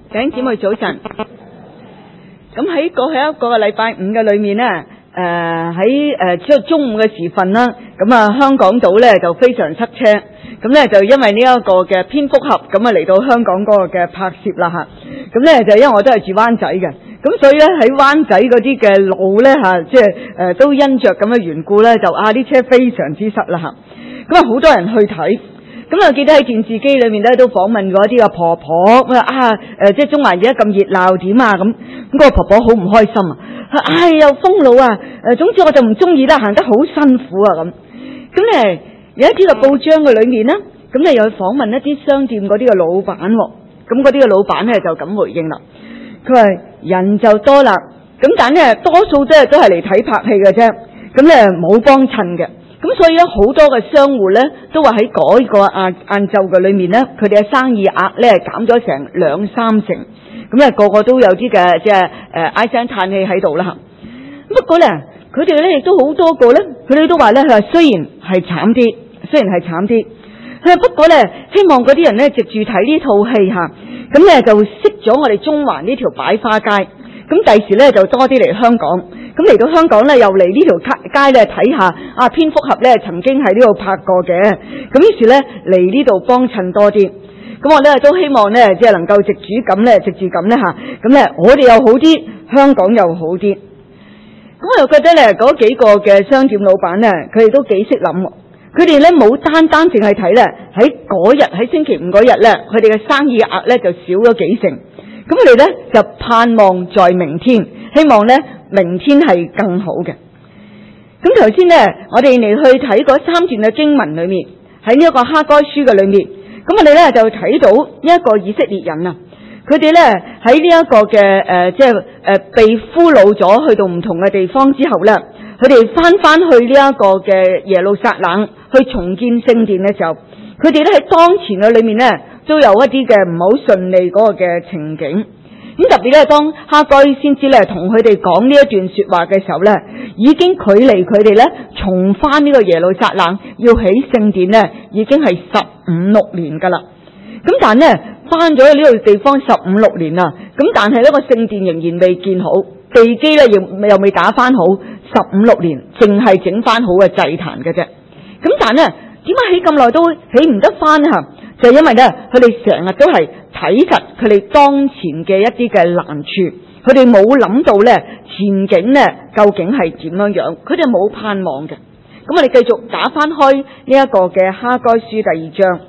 弟兄姊妹早晨。咁喺過去一個禮拜五嘅裏面呢，喺即係中午嘅時分啦，咁香港島呢就非常塞車，咁呢就因為呢一個嘅蝙蝠俠咁嚟到香港嗰個嘅拍攝啦吓，咁呢就因為我都係住灣仔嘅，咁所以呢喺灣仔嗰啲嘅路呢吓，即係都因着咁嘅緣故呢，就啲車非常之塞啦吓，咁好多人去睇。咁啊，記得喺電視機裏面咧都訪問過一啲嘅婆婆，即係中環而家咁熱鬧點啊咁，嗰個婆婆好唔開心啊，又封路啊，總之我就唔中意啦，行得好辛苦啊咁。咁咧有一啲嘅報章嘅裏面咧，咁咧又去訪問一啲商店嗰啲嘅老闆，咁嗰啲嘅老闆咧就咁回應啦，佢話人就多啦，咁但係咧多數都係嚟睇拍戲嘅啫，咁咧冇幫襯嘅。咁所以咧，好多嘅商戶咧都話喺嗰個晏晝嘅裏面咧，佢哋嘅生意額咧減咗成2-3成，咁咧個個都有啲嘅即係唉聲嘆氣喺度啦。不過咧，佢哋咧亦都好多個咧，佢哋都話咧，佢話雖然係慘啲，不過咧希望嗰啲人咧藉住睇呢套戲吓，咁咧就識咗我哋中環呢條擺花街，咁第時咧就多啲嚟香港。咁嚟到香港咧，又嚟呢條街咧睇下蝙蝠俠咧曾經喺呢度拍過嘅，咁於是咧嚟呢度幫襯多啲。咁我咧都希望咧即係能夠藉住咁咧吓，咁咧我哋又好啲，香港又好啲。咁我又覺得咧嗰幾個嘅商店老闆咧，佢哋都幾識諗。佢哋咧冇單淨係睇咧喺嗰日喺星期五嗰日咧，佢哋嘅生意額咧就少咗幾成。咁佢哋咧就盼望在明天，希望咧明天係更好嘅。咁頭先咧，我哋嚟去睇嗰3段嘅經文裏面，喺呢一個哈該書嘅裏面，咁我哋咧就睇到一個以色列人啊，佢哋咧喺呢一個嘅即係被俘虜咗去到唔同嘅地方之後咧，佢哋翻去呢一個嘅耶路撒冷去重建聖殿嘅時候，佢哋咧喺當前嘅裏面咧都有一啲嘅唔好順利嗰個嘅情景。咁特別咧，當哈該先知咧同佢哋講呢一段說話嘅時候咧，已經距離佢哋咧重翻呢個耶路撒冷要起聖殿咧，已經係15-16年噶啦。咁但係咧翻咗去呢個地方15-16年啦，咁但係呢個聖殿仍然未建好，地基咧又未打翻好，15-16年淨係整翻好嘅祭壇嘅啫。咁但係咧，點解起咁耐都起唔得翻啊？就係因為咧，佢哋成日都係睇實佢哋當前嘅一啲嘅難處，佢哋冇諗到咧前景咧究竟係點樣樣，佢哋冇盼望嘅。咁我哋繼續打翻開呢一個嘅哈該書第2章。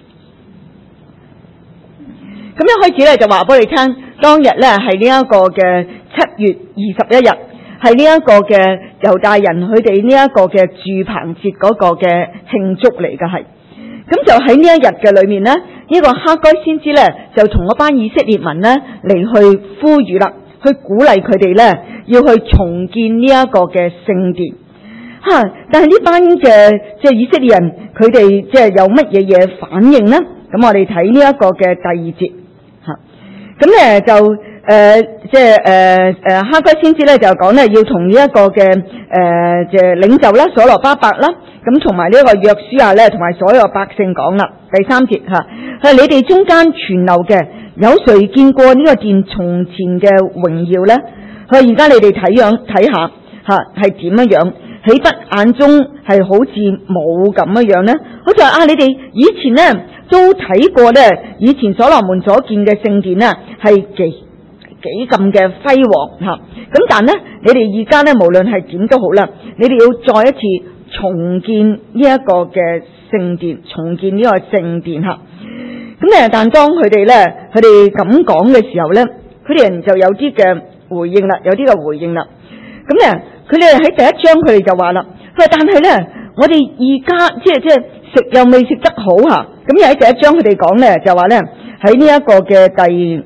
咁一開始咧就話俾你聽，當日咧係呢一個嘅7月21日，係呢一個嘅猶大人佢哋呢一個嘅住棚節嗰個嘅慶祝嚟嘅係。咁就喺呢一日嘅裏面呢，呢個哈該先知呢，就同嗰班以色列民呢嚟去呼籲啦，去鼓勵佢哋呢要去重建呢一個嘅聖殿。但係呢班嘅即係以色列人，佢哋即係有乜嘢反應呢？咁我哋睇呢一個嘅第2節吓，咁咧就即係哈該先知咧就講咧要同呢一個嘅即係領袖啦，所羅巴伯啦，咁同埋呢一個約書亞咧，同埋所有百姓講啦。第3節吓，係你哋中間存留嘅，有誰見過呢個殿從前嘅榮耀咧？佢而家你哋睇下吓，係點樣樣？豈不眼中係好似冇咁樣咧？好似話你哋以前咧都睇過咧，以前所羅門所建嘅聖殿啊，係幾咁嘅輝煌吓。咁但咧，你哋而家咧無論係點都好啦，你哋要再一次重建呢一個嘅聖殿，重建呢個聖殿吓。咁咧，但當佢哋咁講嘅時候咧，佢哋人就有啲嘅回應啦，咁咧，佢哋喺第1章佢哋就話啦，但係咧，我哋而家即係食又未食得好吓。咁又喺第1章佢哋講咧就話咧，喺呢一個嘅第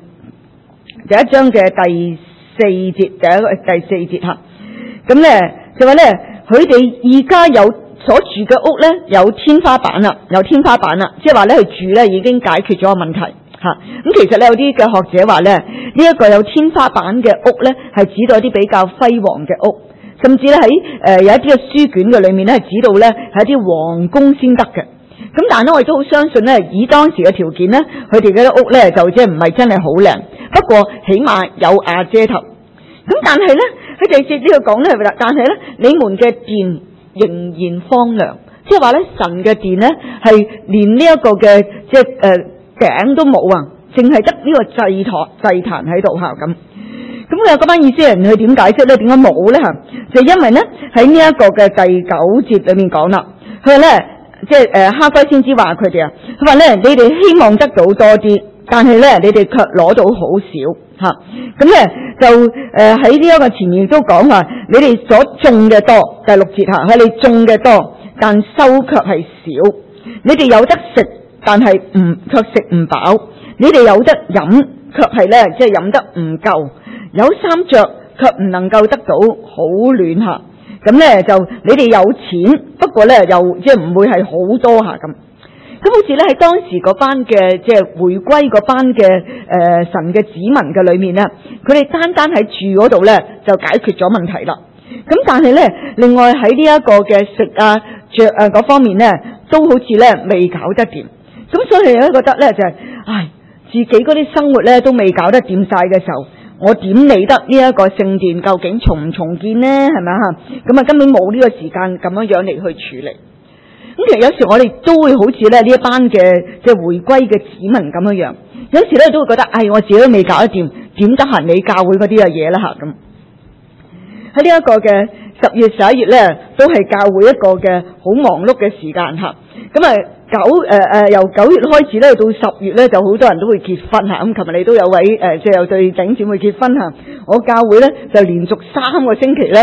1章嘅第4節，第4節吓。咁咧就話咧，佢哋而家有所住嘅屋咧有天花板啦，即係話咧佢住咧已經解決咗個問題吓。咁其實咧有啲嘅學者話咧，呢一個有天花板嘅屋咧係指到一啲比較輝煌嘅屋，甚至咧喺有一啲嘅書卷嘅裏面咧係指到咧係一啲皇宮先得嘅。咁但係咧我亦都好相信咧，以當時嘅條件咧，佢哋嘅屋咧就即係唔係真係好靚， 不過起碼有瓦遮頭。咁但係咧喺第四節呢度講咧，但係咧你們嘅殿仍然荒涼，即係話咧神嘅殿咧係連呢一個嘅即係頂都冇啊，淨係得呢個祭壇喺度嚇咁。咁佢有嗰班以色列人去點解釋咧？點解冇咧嚇？就因為咧喺呢一個嘅第九節裏面講啦，佢話咧即係哈該先知話佢哋啊，佢話咧你哋希望得到多啲，但係咧你哋卻攞到好少嚇。咁咧就喺呢一個前面都講話，你哋所種嘅多，第六節嚇，係你種嘅多，但收卻係少。你哋有得食，但係卻食唔飽；你哋有得飲，卻係咧即係飲得唔夠。有衫着卻唔能夠得到好暖嚇，咁咧就你哋有錢，不過咧又即係唔會係好多嚇咁。咁好似咧喺當時嗰班嘅即係回歸嗰班嘅神嘅子民嘅裏面咧，佢哋單單喺住嗰度咧就解決咗問題啦。咁但係咧另外喺呢一個嘅食啊着啊嗰方面咧，都好似咧未搞得掂。咁所以咧覺得咧就係自己嗰啲生活咧都未搞得掂晒嘅時候，我點理得呢一個聖殿究竟重唔重建呢？係咪啊？咁啊根本冇呢個時間咁樣嚟去處理。咁其實有時我哋都會好似咧呢一班嘅即係回歸嘅子民咁樣樣，有時咧都會覺得，我自己都未搞得掂，點得閒理教會嗰啲嘅嘢啦嚇咁。喺呢一個嘅10月11月咧，都係教會一個嘅好忙碌嘅時間嚇。咁啊由9月開始咧到10月咧，就好多人都會結婚嚇。咁琴日你都有位即係有對弟兄姊妹結婚嚇。我教會咧就連續3個星期咧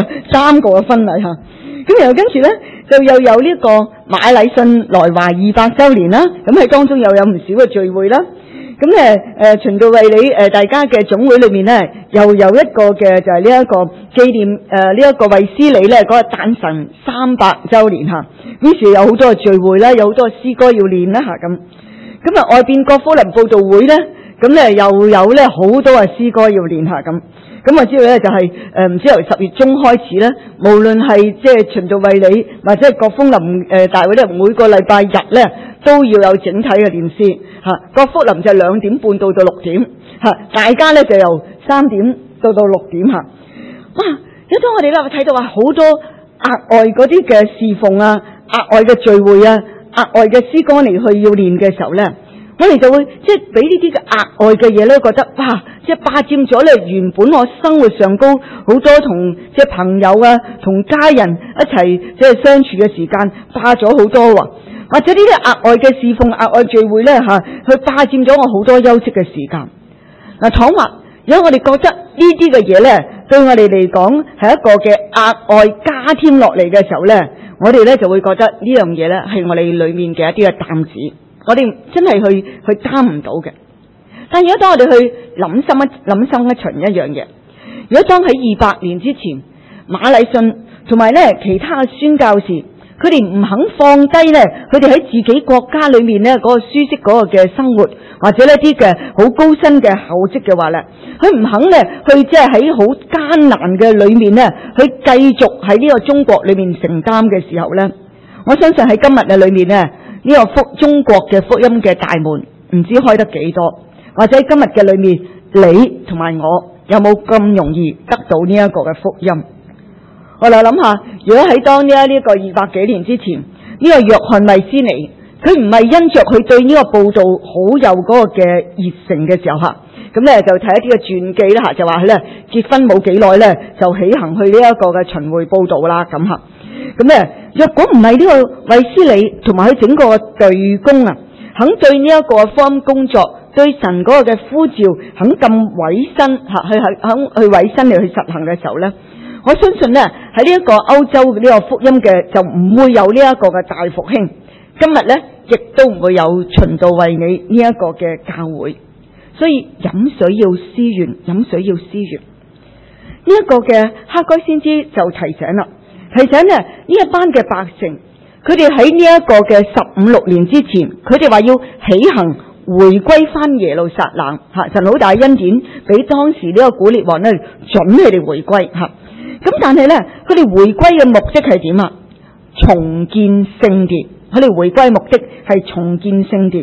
3個嘅婚禮嚇。咁然後跟住咧就又有呢個馬禮遜來華200週年啦。咁喺當中又有唔少嘅聚會啦。咁循道衛理大家嘅總會裏面咧，又有一個嘅就係呢一個紀念呢一個衛斯理咧嗰個誕辰300週年嚇。於是有好多嘅聚會啦，有好多嘅詩歌要練啦嚇咁。咁啊外邊國福林佈道會咧，咁咧又有咧好多嘅詩歌要練下咁。咁我知道咧就係唔知由10月中開始咧，無論係即係循道衛理或者係國福林大會咧，每個禮拜日咧都要有整體嘅練詩嚇。國福林就2點半到6點嚇，大家咧就由3點到6點嚇。哇！有當我哋咧睇到話好多額外嗰啲嘅侍奉啊、額外嘅聚會啊、額外嘅詩歌嚟去要練嘅時候咧，我哋就會即係俾呢啲嘅額外嘅嘢咧，覺得哇！即係霸佔咗咧原本我生活上高好多同即係朋友啊、同家人一齊即係相處嘅時間霸咗好多喎，或者呢啲額外嘅侍奉、額外聚會咧佢霸佔咗我好多休息嘅時間。嗱，倘或如果我哋覺得呢啲嘅嘢咧，對我哋嚟講係一個嘅額外加添落嚟嘅時候咧，我哋咧就會覺得呢樣嘢咧係我哋裏面嘅一啲嘅擔子，我哋真係去擔唔到嘅。但如果當我哋去諗深一層一樣嘢，如果當喺200年之前，馬禮遜同埋咧其他嘅宣教士，佢哋唔肯放低咧，佢哋喺自己國家裏面咧嗰個舒適嗰個嘅生活，或者呢啲嘅好高薪嘅厚職嘅話咧，佢唔肯咧去即係喺好艱難嘅裏面咧，去繼續喺呢個中國裏面承擔嘅時候咧，我相信喺今日嘅裏面咧，呢個中國嘅福音嘅大門唔知開得幾多。或者今日嘅裏面，你同埋我有冇咁容易得到呢一個嘅福音？我嚟諗下，如果喺當呢一個200幾年之前，呢個約翰衛斯理，佢唔係因着佢對呢個報道好有嗰個嘅熱誠嘅時候嚇，咁咧就睇一啲嘅傳記啦嚇，就話佢咧結婚冇幾耐咧就起行去呢一個嘅巡迴報道啦咁嚇。咁咧若果唔係呢個衛斯理同埋佢整個隊工啊，肯對呢一個福音工作，對神嗰個嘅呼召肯咁委身肯去委身嚟去實行嘅時候咧，我相信咧喺呢一個歐洲呢個福音嘅就唔會有呢一個嘅大復興。今日咧亦都唔會有循道衛理呢一個嘅教會。所以飲水要思源，飲水要思源。呢一個嘅哈該先知就提醒啦，提醒咧呢一班嘅百姓，佢哋喺呢一個嘅15、16年之前，佢哋話要起行回歸翻耶路撒冷吓，神好大恩典俾當時呢個古列王咧準佢哋回歸吓。咁但係咧，佢哋回歸嘅目的係點啊？重建聖殿。佢哋回歸目的係重建聖殿。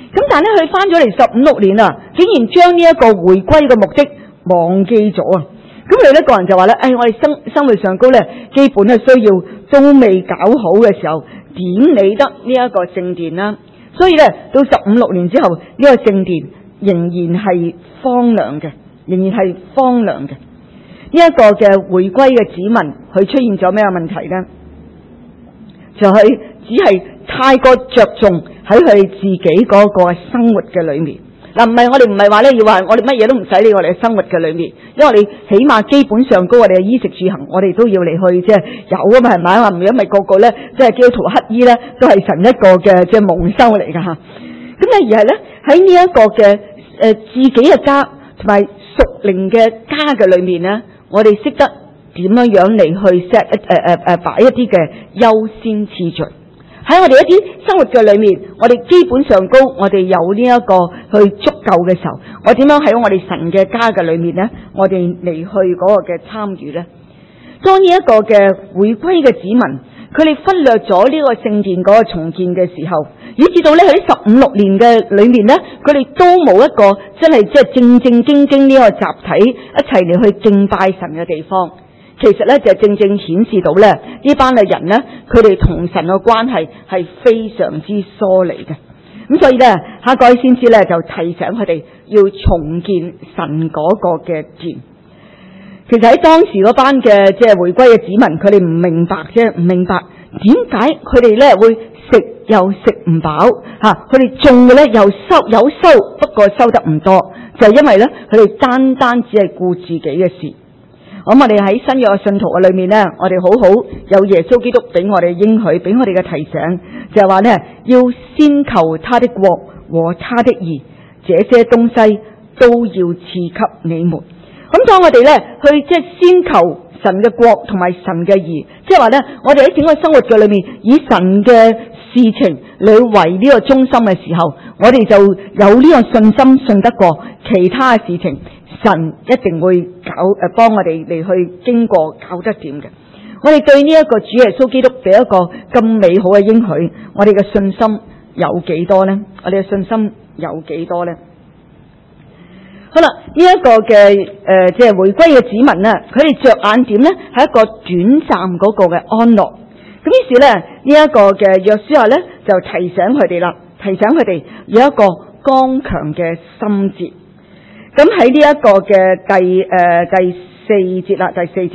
咁但係咧，佢翻咗嚟15、16年啊，竟然將呢一個回歸嘅目的忘記咗啊！咁佢咧個人就話咧，我哋生活上高咧，基本嘅需要都未搞好嘅時候，點理得呢一個聖殿啦？所以咧，到15、16年之後，呢個聖殿仍然係荒涼嘅，仍然係荒涼嘅。呢一個嘅回歸嘅子民，佢出現咗咩問題咧？就係只係太過着重喺佢自己嗰個生活嘅裏面。嗱，我哋唔係話咧要話我哋乜嘢都唔使理我哋嘅生活嘅裏面，因為我哋起碼基本上高我哋嘅衣食住行，我哋都要嚟去即係有啊嘛，係咪？話唔因為個個咧即係基督徒乞衣咧，都係神一個嘅即係蒙羞嚟噶吓。咁咧而係咧喺呢一個嘅自己嘅家同埋屬靈嘅家嘅裏面咧，我哋識得點樣樣嚟去 set 擺一啲嘅優先次序。喺我哋一啲生活嘅裏面，我哋基本上高，我哋有呢一個去足夠嘅時候，我點樣喺我哋神嘅家嘅裏面呢？我哋嚟去嗰個嘅參與呢？當呢一個嘅回歸嘅子民，佢哋忽略咗呢個聖殿嗰個重建嘅時候，以至到呢喺15、16年嘅裏面呢，佢哋都冇一個真係即係正正經經呢個集體一齊嚟去敬拜神嘅地方。其實咧就正正顯示到咧呢班嘅人咧，佢哋同神嘅關係係非常之疏離嘅。咁所以咧，哈該先知咧就提醒佢哋要重建神嗰個嘅殿。其實喺當時嗰班嘅即係回歸嘅子民，佢哋唔明白啫，唔明白點解佢哋咧會食又食唔飽吓，佢哋種嘅咧又有收，不過收得唔多，就係因為咧佢哋單只係顧自己嘅事。我哋喺新約嘅信徒嘅裏面呢，我哋好好有耶穌基督俾我哋應許，俾我哋嘅提醒，就係話呢，要先求他的國和他的義，這些東西都要賜給你們。咁當我哋呢去即係先求神嘅國同埋神嘅義，即係話呢，我哋喺整個生活嘅裏面以神嘅事情嚟為呢個中心嘅時候，我哋就有呢個信心，信得過其他嘅事情。神一定會幫我哋嚟去經過搞得掂嘅。我哋對呢一個主耶穌基督俾一個咁美好嘅應許，我哋嘅信心有幾多呢？我哋嘅信心有幾多呢？好啦，呢一個嘅即係回歸嘅子民呢，佢哋着眼點呢係一個短暫嗰個嘅安樂。咁於是呢，呢一個嘅約書亞呢就提醒佢哋啦，提醒佢哋有一個剛強嘅心志。咁喺呢一個嘅第四節啦，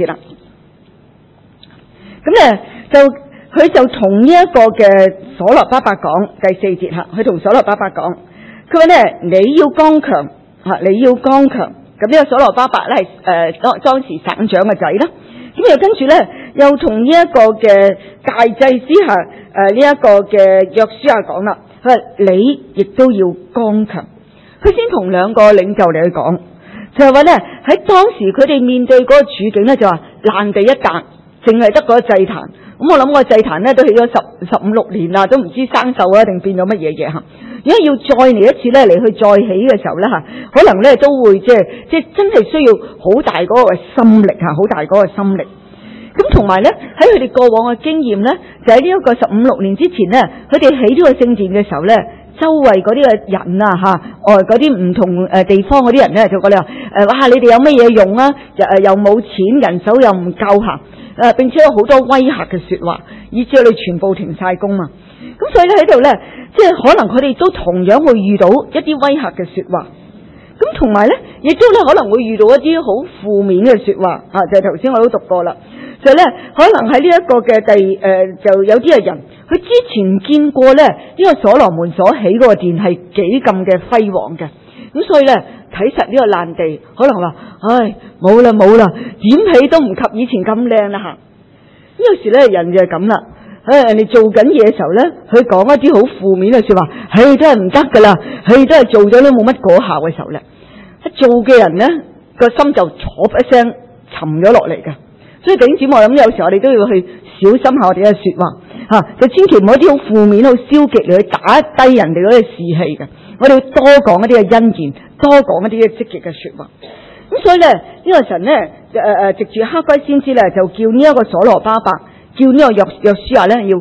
咁咧佢就同呢一個嘅所羅巴伯講，第4節吓，佢同所羅巴伯講，佢話咧你要剛強吓，你要剛強。咁呢個所羅巴伯咧係當時省長嘅仔啦。咁又跟住咧又同呢一個嘅大祭司下呢一個嘅約書亞講啦，佢話你亦都要剛強。佢先同兩個領袖嚟去講，就係話咧喺當時佢哋面對嗰個處境咧，就話爛地一笪，淨係得嗰個祭壇。咁我諗個祭壇咧都起咗15、16年啦，都唔知生鏽啊定變咗乜嘢嘢吓。如果要再嚟一次咧嚟去再起嘅時候咧吓，可能咧都會即係真係需要好大嗰個心力吓，好大嗰個心力。咁同埋咧喺佢哋過往嘅經驗咧，就喺呢一個15、16年之前咧，佢哋起呢個聖殿嘅時候咧，周圍嗰啲嘅人啊吓，嗰啲唔同地方嗰啲人咧就講你話哇，你哋有乜嘢用啊？又冇錢，人手又唔夠行，並且有好多威嚇嘅說話，以至佢哋全部停晒工嘛。咁所以咧喺度咧，即係可能佢哋都同樣會遇到一啲威嚇嘅說話。咁同埋咧，亦都咧可能會遇到一啲好負面嘅說話啊，就係頭先我都讀過啦。就咧可能喺呢一個嘅就有啲嘅人，佢之前見過咧呢個所羅門所起嗰個殿係幾咁嘅輝煌嘅，咁所以咧睇實呢個爛地，可能話唉冇啦，點起都唔及以前咁靚啦吓。有時咧人就係咁啦，人哋做緊嘢嘅時候咧，佢講一啲好負面嘅說話，真係唔得噶啦，真係做咗都冇乜果效嘅時候咧，一做嘅人咧個心就坐一聲沉咗落嚟嘅。所以弟兄姊妹，我諗有時我哋都要去小心下我哋嘅說話吓，就千祈唔好啲好負面、好消極嚟去打低人哋嗰啲士氣嘅。我哋要多講一啲嘅恩言，多講一啲嘅積極嘅說話。咁所以咧，呢個神咧藉住哈該先知咧，就叫呢一個所羅巴伯，叫呢個約書亞咧，要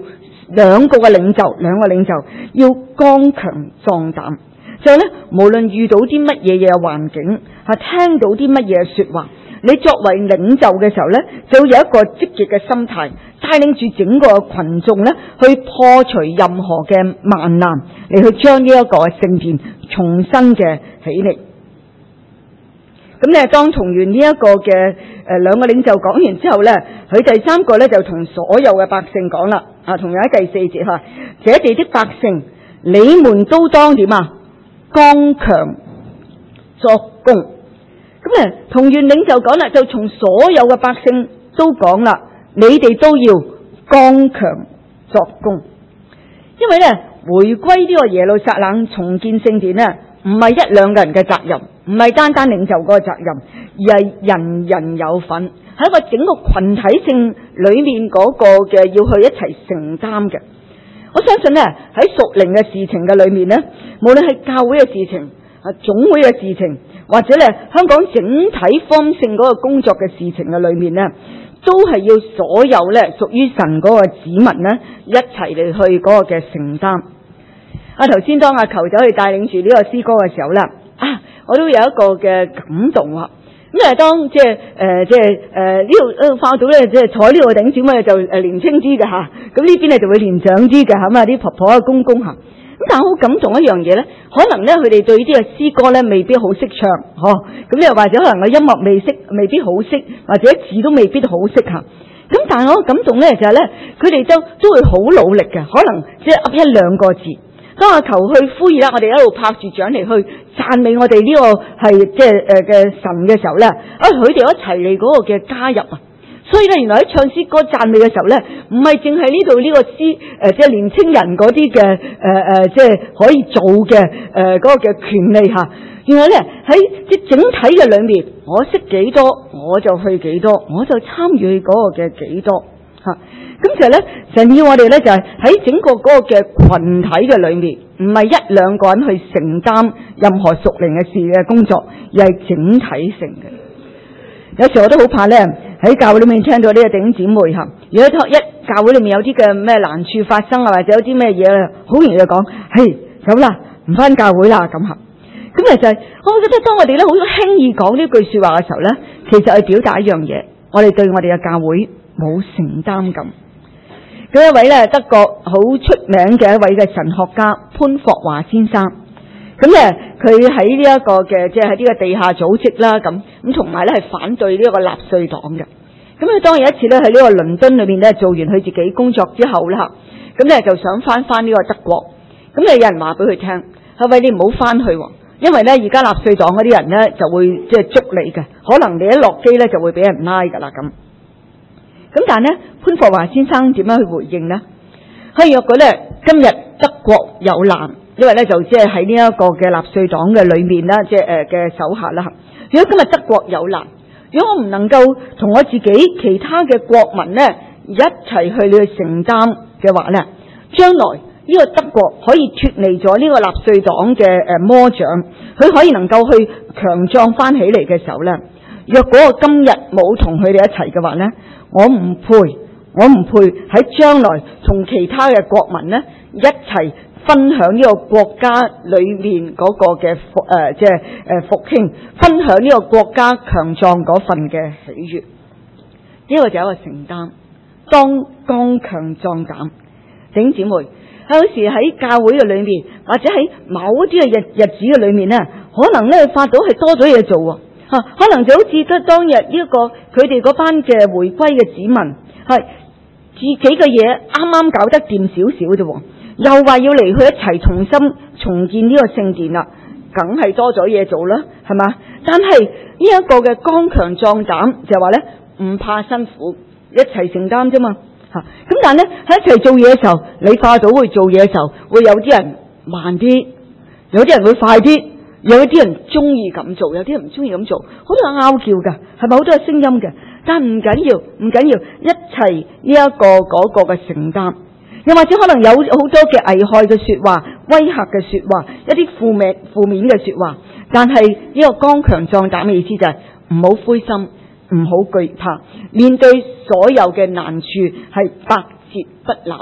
兩個領袖要剛強壯膽，就咧無論遇到啲乜嘢嘅環境，聽到啲乜嘢說話，你作為領袖嘅時候咧，就有一個積極嘅心態，帶領住整個群眾咧去破除任何嘅萬難，嚟去將呢一個聖殿重新嘅起嚟。咁咧，當從完呢一個嘅兩個領袖講完之後咧，佢第三個咧就同所有嘅百姓講啦。同樣喺第4節吓，這地的百姓，你們都當點啊？剛強作工。咁咧，同完領袖講啦，就從所有嘅百姓都講啦，你哋都要剛強作工。因為咧，回歸呢個耶路撒冷重建聖殿咧，唔係一兩個人嘅責任，唔係單單領袖嗰個責任，而係人人有份，係一個整個群體性裏面嗰個嘅要去一齊承擔嘅。我相信咧，喺屬靈嘅事情嘅裏面咧，無論係教會嘅事情、總會嘅事情，或者咧香港整體方性嗰個工作嘅事情嘅裏面咧，都係要所有咧屬於神嗰個子民咧一齊嚟去嗰個嘅承擔。頭先當阿球走去帶領住呢個詩歌嘅時候啦，我都有一個嘅感動啊！咁當即係呢度化到咧，即係坐呢度嘅頂姊妹就年輕啲嘅吓，咁呢邊咧就會年長啲嘅吓，啲婆婆啊公公吓。咁但係好感動一樣嘢咧，可能咧佢哋對呢啲嘅詩歌咧未必好識唱，咁又或者可能個音樂未必好識，或者字都未必好識吓。咁但係我感動咧就係咧，佢哋都會好努力嘅，可能即係噏一兩個字。當阿球去呼籲啦，我哋一路拍住掌嚟去讚美我哋呢個係即係嘅神嘅時候咧，佢哋一齊嚟嗰個嘅加入啊！所以咧，原來喺唱詩歌讚美嘅時候咧，唔係淨係呢度呢個詩即係年青人嗰啲嘅即係可以做嘅嗰個嘅權利吓。原來咧喺即係整體嘅裏面，我識幾多我就去幾多，我就參與嗰個嘅幾多吓。咁其實咧，神要我哋咧就係喺整個嗰個嘅群體嘅裏面，唔係一兩個人去承擔任何屬靈嘅事嘅工作，而係整體性嘅。有時我都好怕咧喺教會裏面聽到呢個弟兄姊妹吓，如果一教會裏面有啲嘅咩難處發生啊，或者有啲咩嘢咧，好容易就講，嘿，走啦，唔返教會啦咁吓。咁其實我覺得當我哋咧好輕易講呢句說話嘅時候咧，其實係表達一樣嘢，我哋對我哋嘅教會冇承擔感。嗰一位咧德國好出名嘅一位嘅神學家潘霍華先生，咁咧佢喺呢一個嘅即係喺呢個地下組織啦，咁同埋咧係反對呢一個納粹黨嘅。咁佢當有一次咧喺呢個倫敦裏面咧做完佢自己工作之後啦，咁咧就想翻呢個德國。咁有人話俾佢聽，係咪你唔好翻去，因為咧而家納粹黨嗰啲人咧就會即係捉你嘅，可能你一落機咧就會俾人拉噶啦咁。咁但係咧，潘霍華先生點樣去回應呢？佢若果咧今日德國有難，因為咧就即係喺呢一個嘅納粹黨嘅裏面啦，即係嘅手下啦。如果今日德國有難，如果我唔能夠同我自己其他嘅國民咧一齊去承擔嘅話咧，將來呢個德國可以脫離咗呢個納粹黨嘅魔掌，佢可以能夠去強壯翻起嚟嘅時候咧，若果我今日冇同佢哋一齊嘅話咧，我唔配喺將來同其他嘅國民咧一齊分享呢個國家裏面嗰個嘅即係復興，分享呢個國家強壯嗰份嘅喜悅。呢個就係一個承擔，當剛強壯膽。弟兄姊妹，有時喺教會嘅裏面，或者喺某啲嘅日子嘅裏面咧，可能咧發到係多咗嘢做。可能就好似得當日呢一個佢哋嗰班嘅回歸嘅子民，係自己嘅嘢啱啱搞得掂少少啫，又話要嚟去一齊重新重建呢個聖殿啦，梗係多咗嘢做啦，係嘛？但係呢一個嘅剛強壯膽就係話咧，唔怕辛苦，一齊承擔啫嘛。咁但係咧喺一齊做嘢嘅時候，你化到會做嘢嘅時候，會有啲人慢啲，有啲人會快啲。有啲人中意咁做，有啲人唔中意咁做，好多拗撬噶，係咪好多聲音嘅？但唔緊要，一齊呢一個嗰個嘅承擔，又或者可能有好多嘅危害嘅說話、威嚇嘅說話、一啲負面嘅說話，但係呢個剛強壯膽嘅意思就係唔好灰心，唔好懼怕，面對所有嘅難處係百折不撓，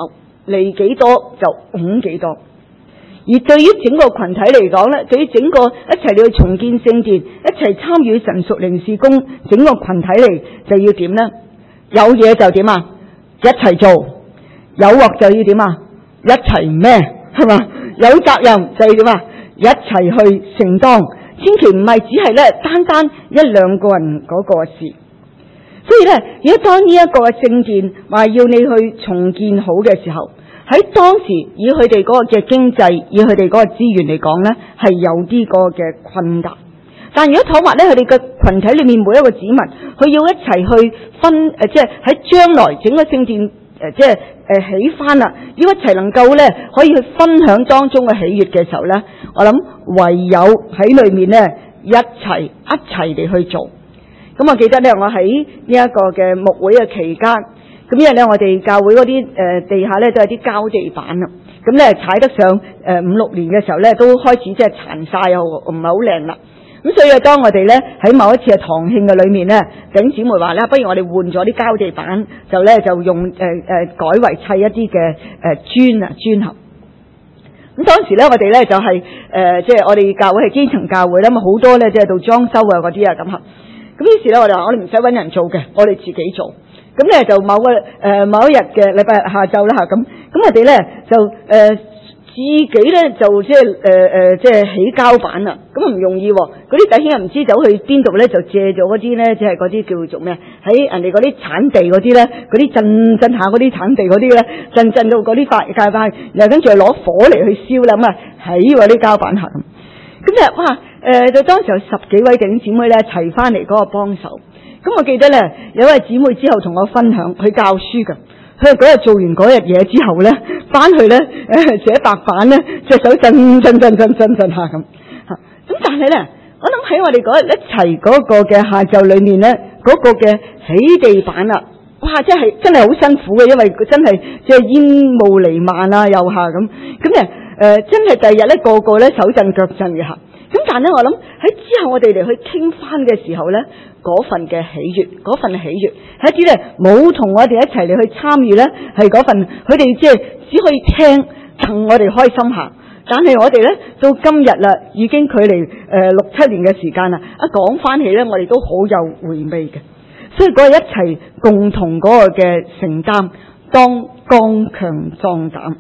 嚟幾多就拱幾多。而對於整個群體嚟講咧，對於整個一齊嚟去重建聖殿，一齊參與神屬靈事工，整個群體嚟就要點咧？有嘢就點啊？一齊做，有鑊就要點啊？一齊孭，係嘛？有責任就要點啊？一齊去承擔，千祈唔係只係咧單單一兩個人嗰個事。所以咧，如果當呢一個聖殿話要你去重建好嘅時候，喺當時以佢哋嗰個嘅經濟，以佢哋嗰個資源嚟講咧，係有啲個嘅困難。但如果倘或咧，佢哋嘅群體裏面每一個子民，佢要一齊去分即係喺將來整個聖殿即係起翻啦，要一齊能夠咧可以去分享當中嘅喜悅嘅時候咧，我諗唯有喺裏面咧一齊嚟去做。咁我記得咧，我喺呢一個嘅牧會嘅期間，咁因為咧我哋教會嗰啲地下咧都係啲膠地板啦，咁咧踩得上5-6年嘅時候咧，都開始即係殘晒又唔係好靚啦。咁所以當我哋咧喺某一次嘅堂慶嘅裏面咧，弟兄姊妹話咧，不如我哋換咗啲膠地板，就用改為砌一啲嘅磚盒。咁當時咧，我哋咧就係即係我哋教會係基層教會啦，咁好多咧即係到裝修啊嗰啲啊咁。咁於是咧，我哋話我哋唔使揾人做嘅，我哋自己做。咁咧就某一日嘅禮拜日下晝啦嚇，咁我哋咧就自己咧就即係起膠板啦，咁唔容易喎。嗰啲弟兄又唔知走去邊度咧，就借咗嗰啲咧，即係嗰啲叫做咩？喺人哋嗰啲產地嗰啲咧，嗰啲震下嗰啲產地嗰啲咧，震到嗰啲塊板，然後跟住攞火嚟去燒啦，咁啊起喎啲膠板下咁。咁就哇就當時有10幾位弟兄姊妹咧齊翻嚟嗰個幫手。咁我記得咧有位姊妹之後同我分享，佢教書㗎。佢嗰日做完嗰日嘢之後咧，翻去咧寫白板咧，隻手震下咁嚇。咁但係咧，我諗喺我哋嗰日一齊嗰個嘅下晝裏面咧，嗰個嘅起地板啊，哇！真係好辛苦嘅，因為真係即係煙霧彌漫啊，又下咁。咁咧真係第二日咧個個咧手震腳震嘅嚇。咁但係咧，我諗喺之後我哋嚟去傾翻嘅時候咧，嗰份嘅喜悅係一啲咧冇同我哋一齊嚟去參與咧，係嗰份佢哋即係只可以聽，戥我哋開心下。但係我哋咧到今日啦，已經距離6-7年嘅時間啦，一講翻起咧，我哋都好有回味嘅。所以嗰日一齊共同嗰個嘅承擔，當剛強壯膽。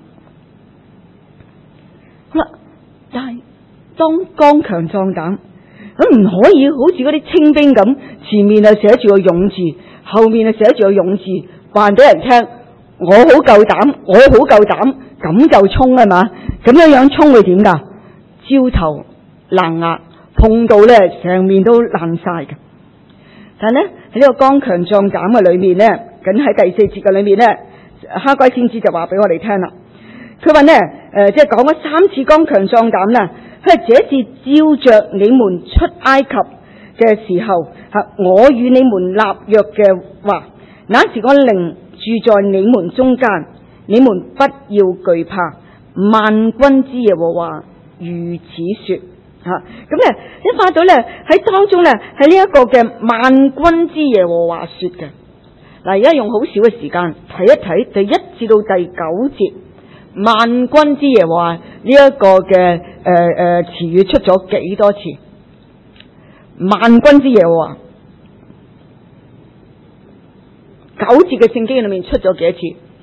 好啦，但係當剛強壯膽，咁唔可以好似嗰啲清兵咁，前面啊寫住個勇字，後面啊寫住個勇字，話俾人聽我好夠膽，咁就衝係嘛？咁樣衝會點㗎？焦頭爛額，碰到咧成面都爛晒嘅。但係咧喺呢個剛強壯膽嘅裏面咧，咁喺第4節嘅裏面咧，哈該先知就話俾我哋聽啦。佢話咧即係講咗3次剛強壯膽啦。佢話這是照着你們出埃及嘅時候，我與你們立約嘅話，那時我靈住在你們中間，你們不要懼怕，萬軍之耶和華如此說。咁咧一發到咧喺當中咧係呢一個嘅萬軍之耶和華說嘅。嗱，而家用好少嘅時間睇一睇第1至到第9節。萬軍之耶和華呢一個嘅詞語出咗幾多次？萬軍之耶和華9節嘅聖經裏面出咗幾多次？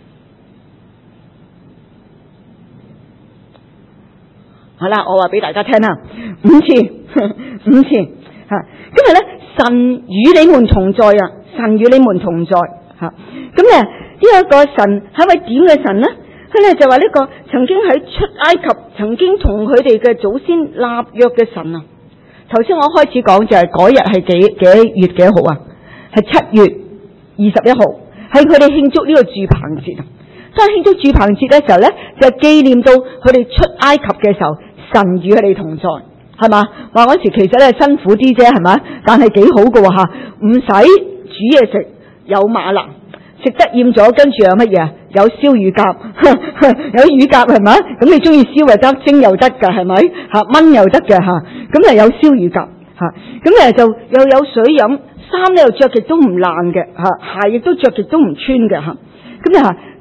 好啦，我話俾大家聽啦，5次，5次吓。今日咧，神與你們同在啊！神與你們同在吓。咁咧呢一個神係位點嘅神呢？佢咧就話呢個曾經喺出埃及，曾經同佢哋嘅祖先立約嘅神啊。頭先我開始講就係嗰日係幾月幾號啊？係7月21號，係佢哋慶祝呢個住棚節啊。當慶祝住棚節嘅時候咧，就紀念到佢哋出埃及嘅時候，神與佢哋同在，係嘛？話嗰時其實咧辛苦啲啫，係咪？但係幾好㗎喎吓，唔使煮嘢食，有嗎哪。食得厭咗，跟住有乜嘢？有燒乳鴿，有乳鴿係咪？咁你中意燒又得，蒸又得㗎，係咪？燜又得嘅吓。咁啊有燒乳鴿吓，咁咧就又有水飲，衫咧又着極都唔爛嘅吓，鞋亦都着極都唔穿嘅吓。咁啊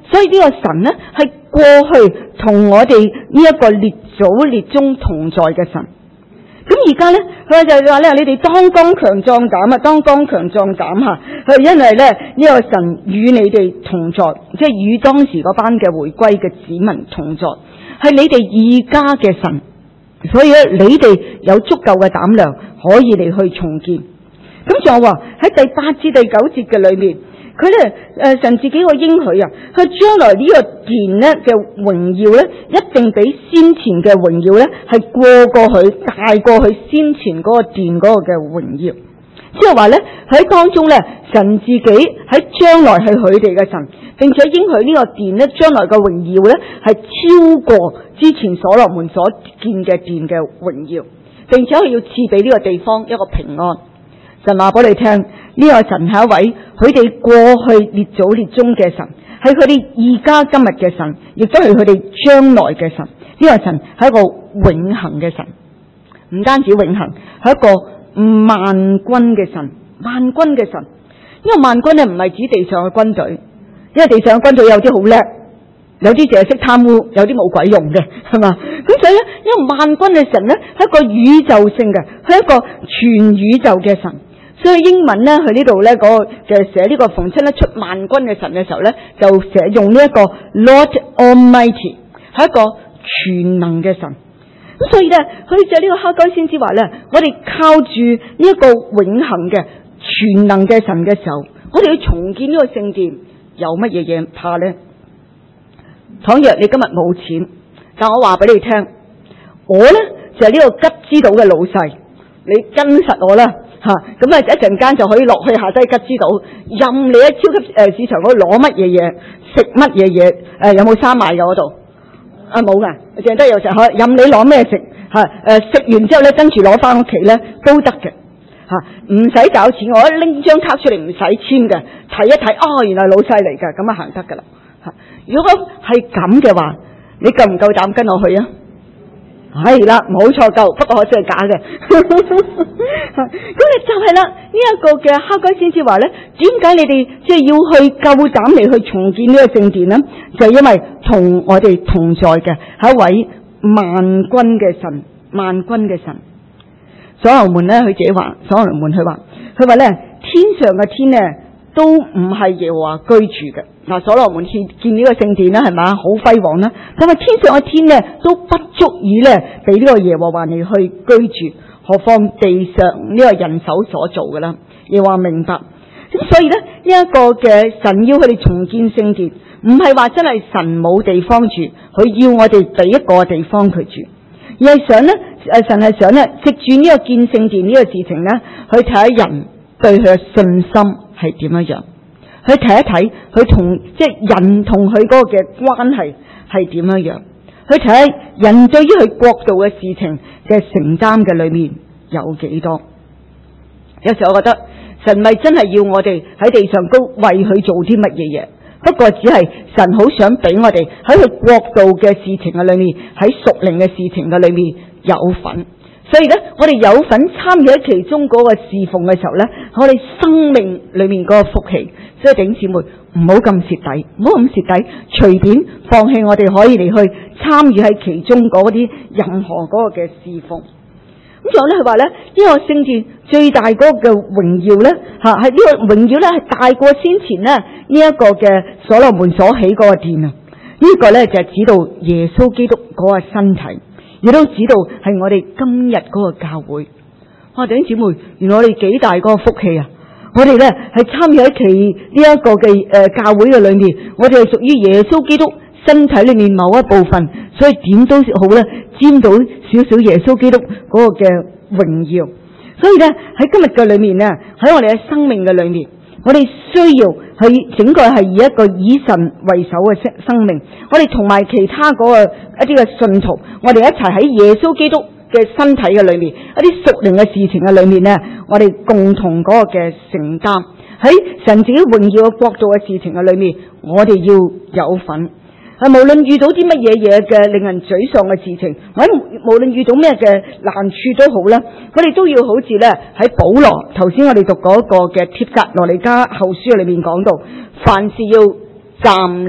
所以呢個神呢，係過去同我哋呢一個列祖列宗同在嘅神。咁而家咧，佢就話咧，你哋當剛強壯膽啊，當剛強壯膽吓。佢因為咧呢個神與你哋同在，即係與當時嗰班嘅回歸嘅子民同在，係你哋而家嘅神，所以咧你哋有足夠嘅膽量可以嚟去重建。咁仲有話喺第8至第9節嘅裏面，佢咧神自己個應許啊，佢將來呢個殿咧嘅榮耀咧，一定比先前嘅榮耀咧係過去大過去先前嗰個殿嗰個嘅榮耀。即係話咧喺當中咧，神自己喺將來係佢哋嘅神，並且應許呢個殿咧將來嘅榮耀咧係超過之前所羅門所建嘅殿嘅榮耀，並且佢要賜俾呢個地方一個平安。神話俾你聽，呢個神係一位佢哋過去列祖列宗嘅神，係佢哋而家今日嘅神，亦都係佢哋將來嘅神。呢個神係一個永恆嘅神，唔單止永恆，係一個萬軍嘅神，萬軍嘅神。呢個萬軍咧唔係指地上嘅軍隊，因為地上嘅軍隊有啲好叻，有啲淨係識貪污，有啲冇鬼用嘅，係嘛？咁所以咧，呢個萬軍嘅神咧係一個宇宙性嘅，係一個全宇宙嘅神。所以英文咧，佢呢度咧嗰個嘅寫呢個逢親咧出萬軍嘅神嘅時候咧，就寫用呢一個 Lord Almighty， 係一個全能嘅神。咁所以咧，佢就呢個哈該先知話咧，我哋靠住呢一個永恆嘅全能嘅神嘅時候，我哋要重建呢個聖殿，有乜嘢嘢怕咧？倘若你今日冇錢，但我話俾你聽，我咧就係呢個吉之島嘅老細，你跟實我啦。咁啊一陣間就可以落去下低吉之島，任你喺超級市場嗰度攞乜嘢嘢，食乜嘢嘢，有冇衫賣㗎嗰度？冇㗎，淨係得有食，任你攞咩食，食完之後咧，跟住攞翻屋企咧都得嘅，唔使找錢，我一拎張卡出嚟唔使簽嘅，睇一睇，哦，原來老細嚟㗎，咁啊行得㗎啦。如果係咁嘅話，你夠唔夠膽跟我去啊？係啦，冇錯夠，不過可惜係假嘅。咁你就係啦，呢一個嘅哈該先知話咧，點解你哋即係要去夠膽嚟去重建呢個聖殿呢？就係因為同我哋同在嘅係一位萬軍嘅神，萬軍嘅神。所羅門咧，佢自己話，所羅門佢話咧，天上嘅天咧都唔係耶和華居住嘅。嗱，所羅門建呢個聖殿啦，係咪好輝煌啦？咁啊，天上嘅天咧都不足以咧俾呢個耶和華嚟去居住，何況地上呢個人手所做嘅啦。耶和華明白，咁所以咧呢一個嘅神要佢哋重建聖殿，唔係話真係神冇地方住，佢要我哋俾一個地方佢住，而係想咧神係想咧藉住呢個建聖殿呢個事情咧，去睇下人對佢嘅信心係點樣樣。去睇一睇佢同即係人同佢嗰個嘅關係係點樣樣，去睇下人對於佢國度嘅事情嘅承擔嘅裏面有幾多。有時候我覺得神咪真係要我哋喺地上高為佢做啲乜嘢嘢，不過只係神好想俾我哋喺佢國度嘅事情嘅裏面，喺屬靈嘅事情嘅裏面有份。所以咧，我哋有份參與喺其中嗰個侍奉嘅時候咧，我哋生命裏面嗰個福氣。所以弟兄姊妹唔好咁蝕底，唔好咁蝕底，隨便放棄我哋可以嚟去參與喺其中嗰啲任何嗰個嘅侍奉。咁仲有咧，佢話咧呢個聖殿最大嗰個嘅榮耀咧，係呢個榮耀咧係大過先前咧呢一個嘅所羅門所起嗰個殿啊。呢個咧就係指到耶穌基督嗰個身體。亦都指到係我哋今日嗰個教會。哇！弟兄姊妹，原來我哋幾大嗰個福氣啊！我哋咧係參與喺其呢一個嘅教會嘅裏面，我哋係屬於耶穌基督身體裏面某一部分，所以點都好咧，沾到少少耶穌基督嗰個嘅榮耀。所以咧喺今日嘅裏面咧，喺我哋嘅生命嘅裏面，我哋需要去整個係以一個以神為首嘅生命，我哋同埋其他嗰個一啲嘅信徒，我哋一齊喺耶穌基督嘅身體嘅裏面，一啲屬靈嘅事情嘅裏面咧，我哋共同嗰個嘅承擔，喺神自己榮耀嘅國度嘅事情嘅裏面，我哋要有份。無論遇到啲乜嘢嘢嘅令人沮喪嘅事情，或者無論遇到咩嘅難處都好啦，我哋都要好似咧喺保羅頭先我哋讀嗰個嘅帖撒羅尼迦後書裏面講到，凡事要站立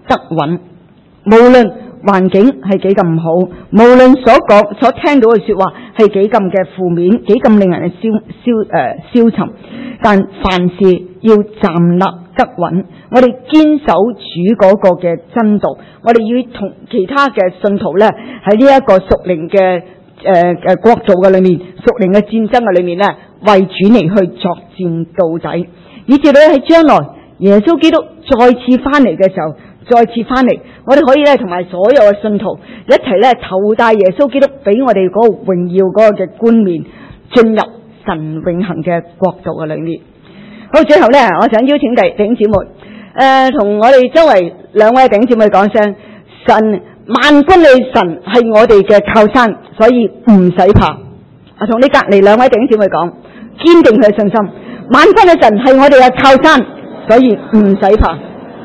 得穩。無論環境係幾咁唔好，無論所聽到嘅說話係幾咁嘅負面，幾咁令人消沉，但凡事要站立得穩。我哋堅守主嗰個嘅真道，我哋要同其他嘅信徒咧喺呢一個屬靈嘅國度嘅裏面，屬靈嘅戰爭嘅裏面咧，為主嚟去作戰到底，以至到喺將來耶穌基督再次翻嚟嘅時候，我哋可以咧同埋所有嘅信徒一齊咧頭戴耶穌基督俾我哋嗰個榮耀嗰個嘅冠冕，進入神永恆嘅國度嘅裏面。好，最後咧，我想邀請弟兄姊妹，同我哋周圍兩位弟兄姊妹講聲，神萬軍嘅神係我哋嘅靠山，所以唔使怕。我同你隔籬兩位弟兄姊妹講，堅定佢嘅信心，萬軍嘅神係我哋嘅靠山，所以唔使怕。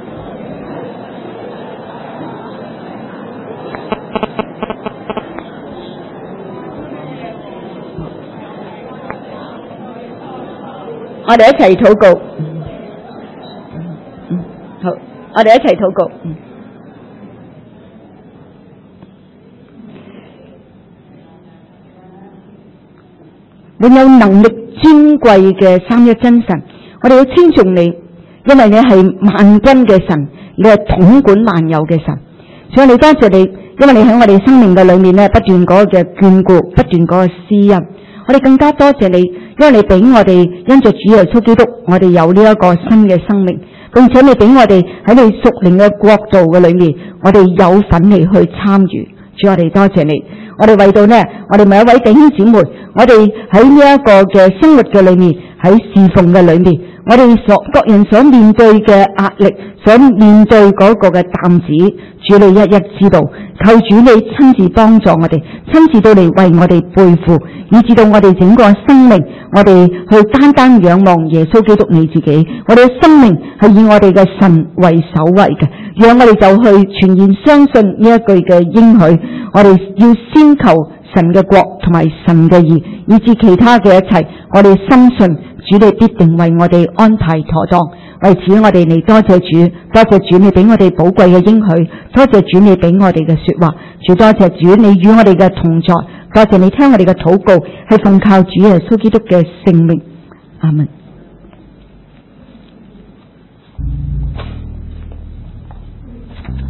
我哋一齊禱告。好，我哋一齊禱告。滿有能力尊貴嘅三一真神，我哋要稱頌你，因為你係萬軍嘅神，你係統管萬有嘅神。所以我哋多謝你，因為你喺我哋生命嘅裏面咧，不斷嗰個嘅眷顧，不斷嗰個施恩。我哋更加多謝你，因為你俾我哋因着主耶穌基督，我哋有呢一個新嘅生命，並且你俾我哋喺你屬靈嘅國度嘅裏面，我哋有份嚟去參與。主，我哋多謝你，我哋為到呢，我哋每一位弟兄姊妹，我哋喺呢一個嘅生活嘅裏面，喺侍奉嘅裏面，我哋各人所面對嘅壓力，所面對嗰個嘅擔子，主你一一知道，求主你親自幫助我哋，親自到嚟為我哋背負，以至到我哋整個生命，我哋去單單仰望耶穌基督你自己，我哋嘅生命係以我哋嘅神為首位嘅，讓我哋就去全然相信呢一句嘅應許，我哋要先求神嘅國同埋神嘅義，以至其他嘅一切，我哋深信主你必定為我哋安排妥當。為此我哋嚟多謝主，多謝主你俾我哋寶貴嘅應許，多謝主你俾我哋嘅說話，主多謝主你與我哋嘅同在，多謝你聽我哋嘅禱告，係奉靠主耶穌基督嘅聖名，阿門。